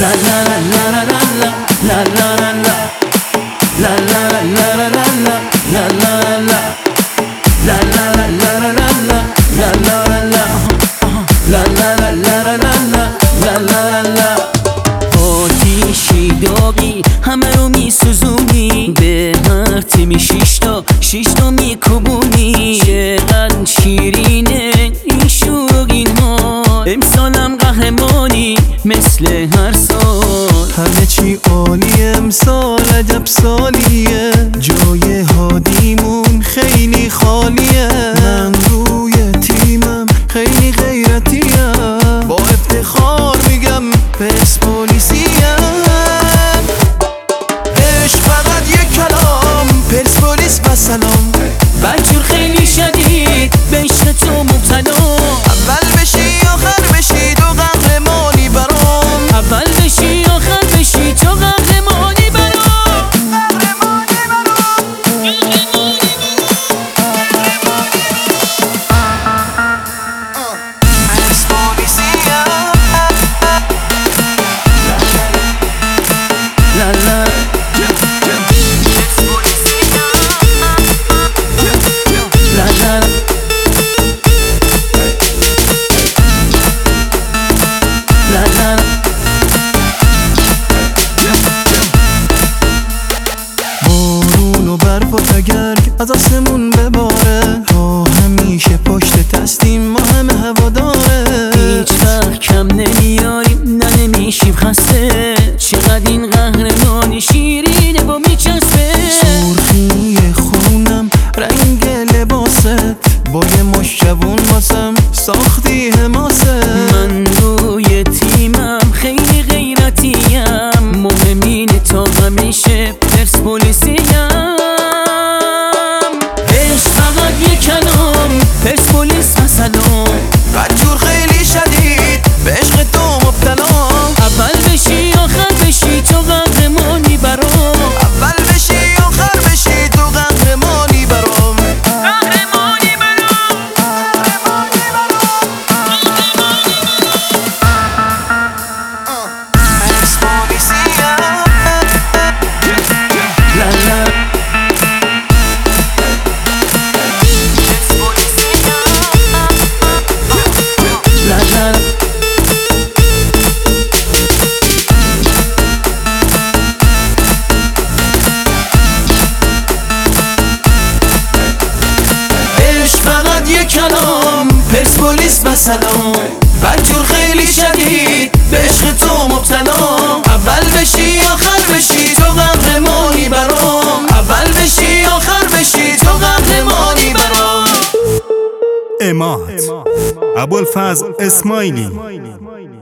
آتیشی داغی همه رو میسوزونی، به هر تیمی شیشتا میکوبونی. چقدر شیرینه این شوق این حال، امسالم قهرمانی مثل هر سال. همه چی عالیه امسال، عجب سالیه، جای هادیمون خیلی خالیه. من روی تیمم خیلی غیرتیم، با افتخار میگم پرسپولیسیم. عشق فقط یک کلام، پرسپولیس و سلام. بچور خیلی شدید به عشق تو مبتلا، اول بشی آخر بشی تو قهرمانی برام. اول بشی آخر بشی تو قهرمانی برام. بارون و برف و تگرگ از آسمون بباره، تا همیشه پشت دستیم ما همه هواداره. هیچ وقت کم نمیاریم نه نمیشیم خسته، چقدر این قهرمانی شیرینه با میچسبه. سرخی خونم رنگ لباست، با یه مشت جوون واسم ساختی حماست. من روی تیمم خیلی غیرتیم، مهم اینه تا همیشه پرسپولیسیم. عشق فقط یک کلام، پرسپولیس و سلام. بدجور خیلی شدید به عشق تو مبتلا، اول بشی آخر بشی تو قهرمانی برام. اول بشی آخر بشی تو قهرمانی برام. قهرمانی برام. کلام پرسپولیس و سلام. بدجور خیلی شدید به عشق تو مبتلا، اول بشی آخر بشی تو قهرمانی برام. اول بشی آخر بشی تو قهرمانی برام. اماد ابوالفضل اسماعیلی